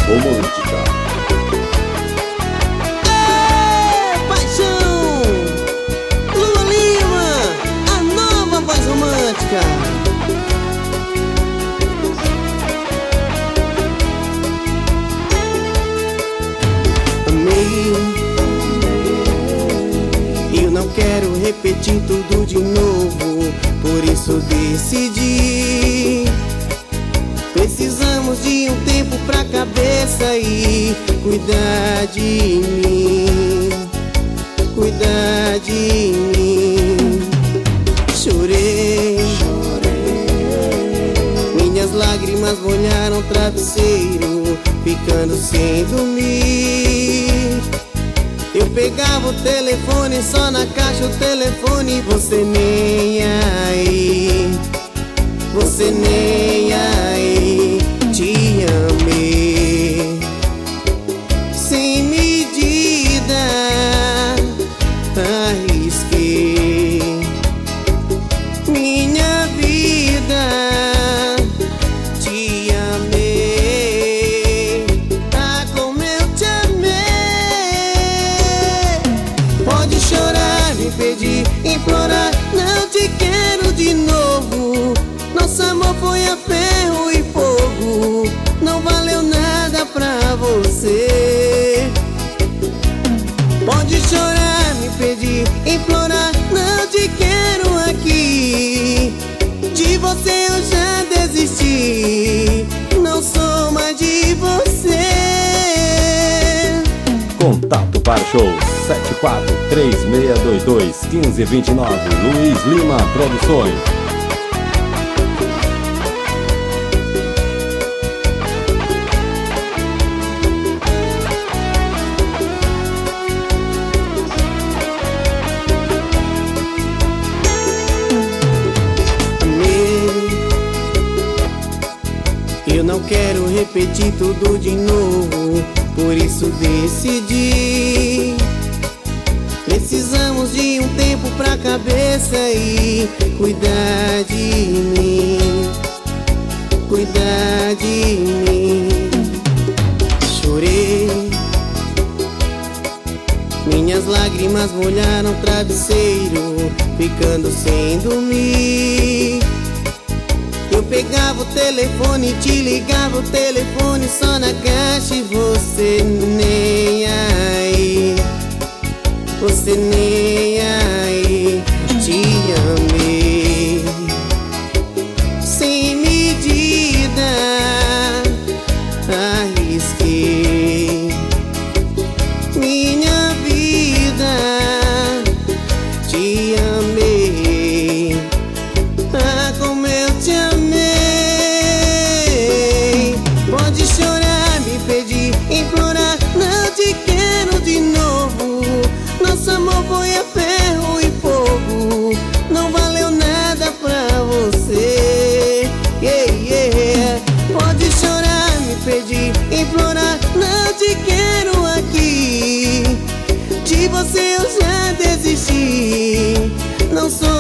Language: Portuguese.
romântica. Paixão, Lua Lima, a nova voz romântica. Amei, eu não quero repetir tudo de novo, por isso decidi. Precisamos de um tempo pra cabeça e cuidar de mim, cuidar de mim. Chorei, minhas lágrimas molharam o travesseiro, ficando sem dormir. Eu pegava o telefone, só na caixa o telefone, você nem aí, você nem aí. Te amei sem medida, arrisquei minha vida. Te amei, ah, como eu te amei. Pode chorar, me pedir, implorar, não te quero de novo. Nosso amor foi a ferro e fogo, não valeu nada pra você. Pode chorar, me pedir, implorar, não te quero aqui. De você eu já desisti, não sou mais de você. Contato para show 7436221529. Luiz Lima Produções. Eu não quero repetir tudo de novo, por isso decidi. Precisamos de um tempo pra cabeça e cuidar de mim, cuidar de mim. Chorei, minhas lágrimas molharam o travesseiro, ficando sem dormir. Eu pegava o telefone, te ligava o telefone, só na caixa e você nem aí, você nem aí. Te amei sem medida, arrisquei minha vida. Te amei, ah, como eu te amei. Pode chorar, me pedir, implorar, não te quero de novo. Nosso amor foi a ferro e fogo, não valeu nada pra você. Yeah, yeah. Pode chorar, me pedir, implorar, não te quero aqui. De você eu já desisti, não sou